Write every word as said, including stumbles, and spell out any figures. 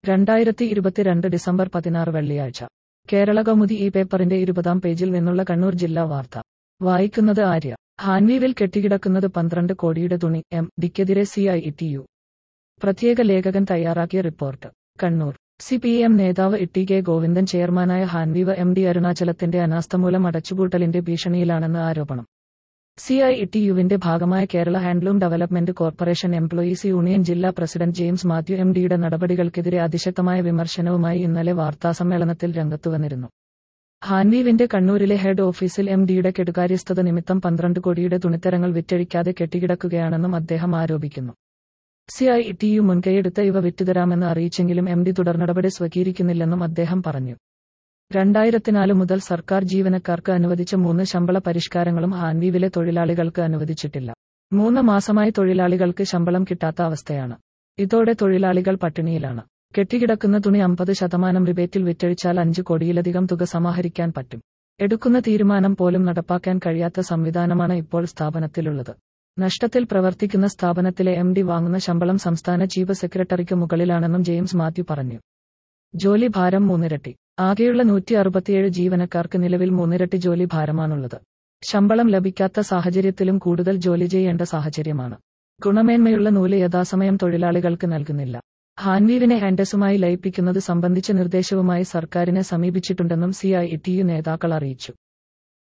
രണ്ടായിരത്തി ഇരുപത്തിരണ്ട് ഡിസംബർ പതിനാറ് വെള്ളിയാഴ്ച കേരളകൗമുദി ഈ പേപ്പറിന്റെ ഇരുപതാം പേജിൽ നിന്നുള്ള കണ്ണൂർ ജില്ലാ വാർത്ത വായിക്കുന്നത് ആര്യ. ഹാൻവീവിൽ കെട്ടിക്കിടക്കുന്നത് പന്ത്രണ്ട് കോടിയുടെ തുണി, എം ഡിക്കെതിരെ സി ഐ ടി യു പ്രത്യേക ലേഖകൻ തയ്യാറാക്കിയ report. Kannur. C P M നേതാവ് ഇ ടി കെ ഗോവിന്ദൻ ചെയർമാനായ ഹാൻവീവ് എം ഡി അരുണാചലത്തിന്റെ അനാസ്ഥ മൂലം അടച്ചുപൂട്ടലിന്റെ ഭീഷണിയിലാണെന്ന് ആരോപണം. സി ഐ ടി യുവിന്റെ ഭാഗമായ Kerala handloom development corporation employees union ജില്ലാ പ്രസിഡന്റ് ജെയിംസ് മാത്യു എം ഡിയുടെ നടപടികൾക്കെതിരെ അതിശക്തമായ വിമർശനവുമായി ഇന്നലെ വാർത്താസമ്മേളനത്തിൽ രംഗത്തുവന്നിരുന്നു. ഹാൻവീവിന്റെ കണ്ണൂരിലെ ഹെഡ് ഓഫീസിൽ എം ഡിയുടെ കെടുകാര്യസ്ഥത നിമിത്തം പന്ത്രണ്ട് കോടിയുടെ തുണിത്തരങ്ങൾ വിറ്റഴിക്കാതെ കെട്ടിക്കിടക്കുകയാണെന്നും അദ്ദേഹം ആരോപിക്കുന്നു. സി ഐ ടി യു മുൻകൈയെടുത്ത് ഇവ വിറ്റുതരാമെന്ന് അറിയിച്ചെങ്കിലും എം ഡി തുടർനടപടി സ്വീകരിക്കുന്നില്ലെന്നും അദ്ദേഹം പറഞ്ഞു. രണ്ടായിരത്തിനാല് മുതൽ സർക്കാർ ജീവനക്കാർക്ക് അനുവദിച്ച മൂന്ന് ശമ്പള പരിഷ്കാരങ്ങളും ഹാൻവീവിലെ തൊഴിലാളികൾക്ക് അനുവദിച്ചിട്ടില്ല. മൂന്ന് മാസമായി തൊഴിലാളികൾക്ക് ശമ്പളം കിട്ടാത്ത അവസ്ഥയാണ്. ഇതോടെ തൊഴിലാളികൾ പട്ടിണിയിലാണ്. കെട്ടിക്കിടക്കുന്ന തുണി അമ്പത് ശതമാനം റിബേറ്റിൽ വിറ്റഴിച്ചാൽ അഞ്ച് കോടിയിലധികം തുക സമാഹരിക്കാൻ പറ്റും. എടുക്കുന്ന തീരുമാനം പോലും നടപ്പാക്കാൻ കഴിയാത്ത സംവിധാനമാണ് ഇപ്പോൾ സ്ഥാപനത്തിലുള്ളത്. നഷ്ടത്തിൽ പ്രവർത്തിക്കുന്ന സ്ഥാപനത്തിലെ എം ഡി വാങ്ങുന്ന ശമ്പളം സംസ്ഥാന ചീഫ് സെക്രട്ടറിക്ക് മുകളിലാണെന്നും ജെയിംസ് മാത്യു പറഞ്ഞു. ജോലി ഭാരം മൂന്നിരട്ടി. ആകെയുള്ള നൂറ്റി അറുപത്തിയേഴ് ജീവനക്കാർക്ക് നിലവിൽ മൂന്നിരട്ടി ജോലി ഭാരമാണുള്ളത്. ശമ്പളം ലഭിക്കാത്ത സാഹചര്യത്തിലും കൂടുതൽ ജോലി ചെയ്യേണ്ട സാഹചര്യമാണ്. ഗുണമേന്മയുള്ള നൂല് യഥാസമയം തൊഴിലാളികൾക്ക് നൽകുന്നില്ല. ഹാൻവീവിനെ ഹാൻഡസുമായി ലയിപ്പിക്കുന്നത് സംബന്ധിച്ച നിർദ്ദേശവുമായി സർക്കാരിനെ സമീപിച്ചിട്ടുണ്ടെന്നും സി ഐ ടി യു നേതാക്കൾ അറിയിച്ചു.